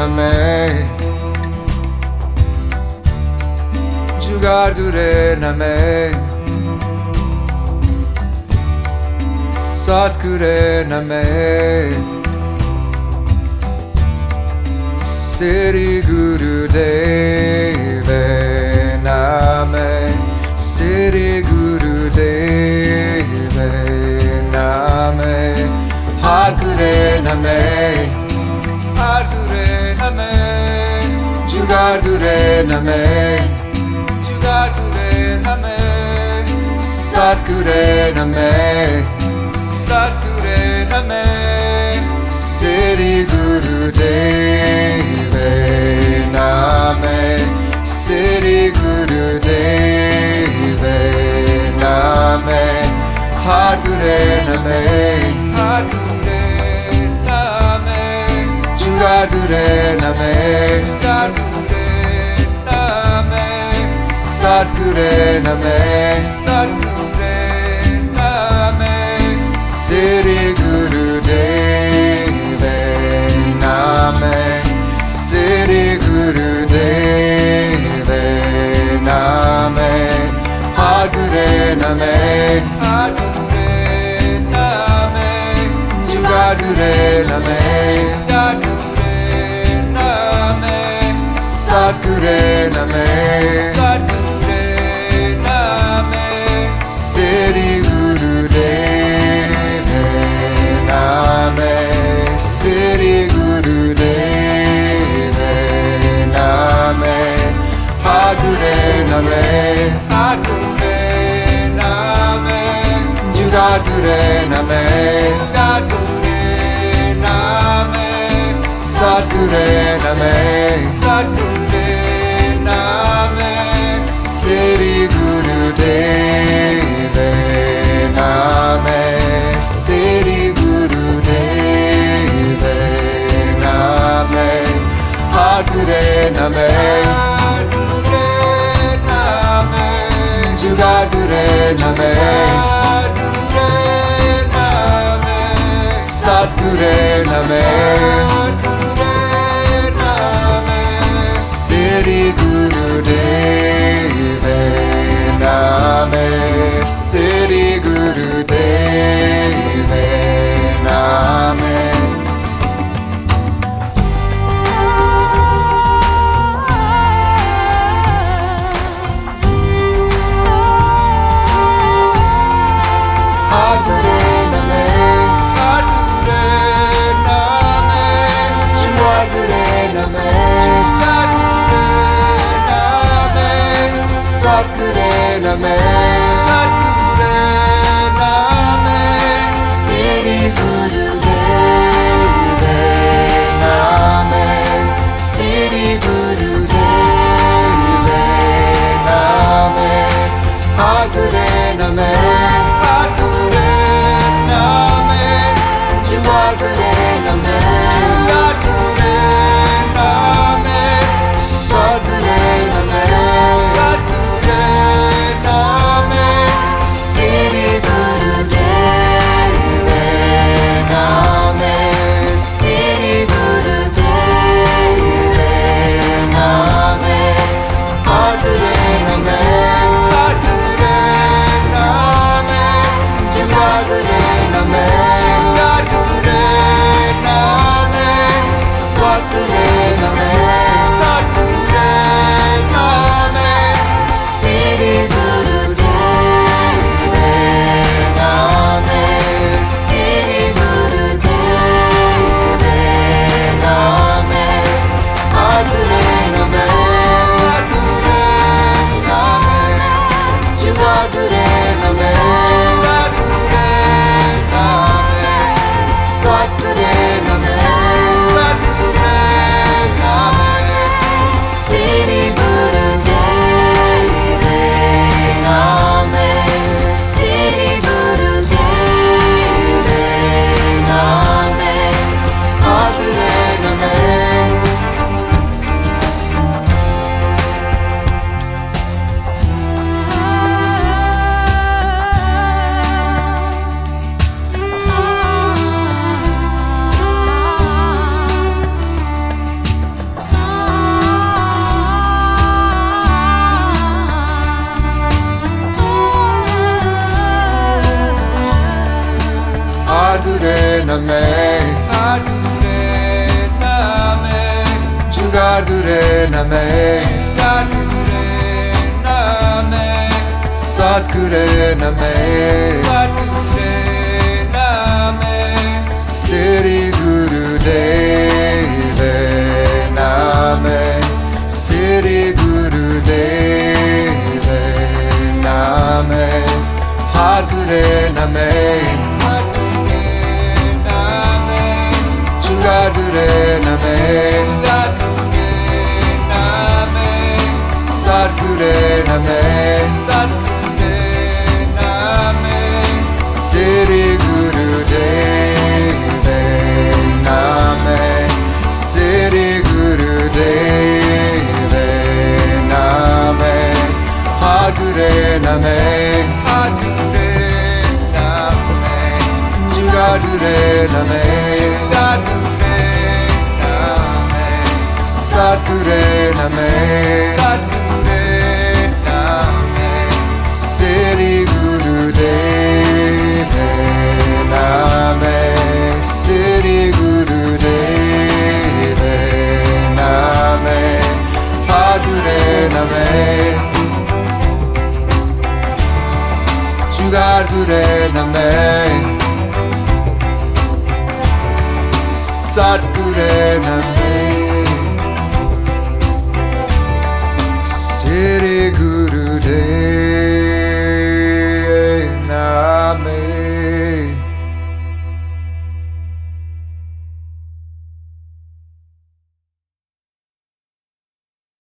name, jugar dure name, Satguru name, Sri Guru Deva name, Sri Guru Deva name, Har Guru name, Har Guru name, Jugar Guru name, Jugar Guru name, Satguru name, Satguru name, Sri Guru Deva name, Sri Guru Deva name, Har Guru name, Har Guru name, Jugar Guru name, Jugar Guru name, Satguru name, Satguru name, Sri Guru Deva name, Sri Guru Deva name, Har Guru name, Har Guru name, Jugar Guru name, Jugar Guru name, Satguru name, Satguru name, Sri Guru Deva name, Sri Guru Deva name, Har Guru name, Har Guru name, Jugar Guru name, Jugar Guru name, Satguru name, Satguru name, Sri Guru Deva name, Sri Guru Deva name, Har Guru name, Har Guru name, Jugar Guru name, Har Guru name, Satguru name, Sri Guru Deva name, Sri Guru Deva name. Har Guru name, Har Guru name, Jugar Guru name, Jugar Guru name, Satguru name, Satguru name, Sri Guru Deva name, Sri Guru Deva name, Har Guru name, Har Guru name, Jugar Guru name, Jugar Guru name, Satguru name, Satguru name, name Jugar Gure Name Sat Gure name Sri Gurudev Name Sri Gurudev Name Har Gure Name Jugar Gure Name Sat Gure Name Sri Gurudev Name Sri Gurudev Name Har Gure Name Jugar Gure Name Sat Gure Name Sri Gurudev Name Sri Gurudev Name Har Gure Name Jugar Gure Name Sat Gure Name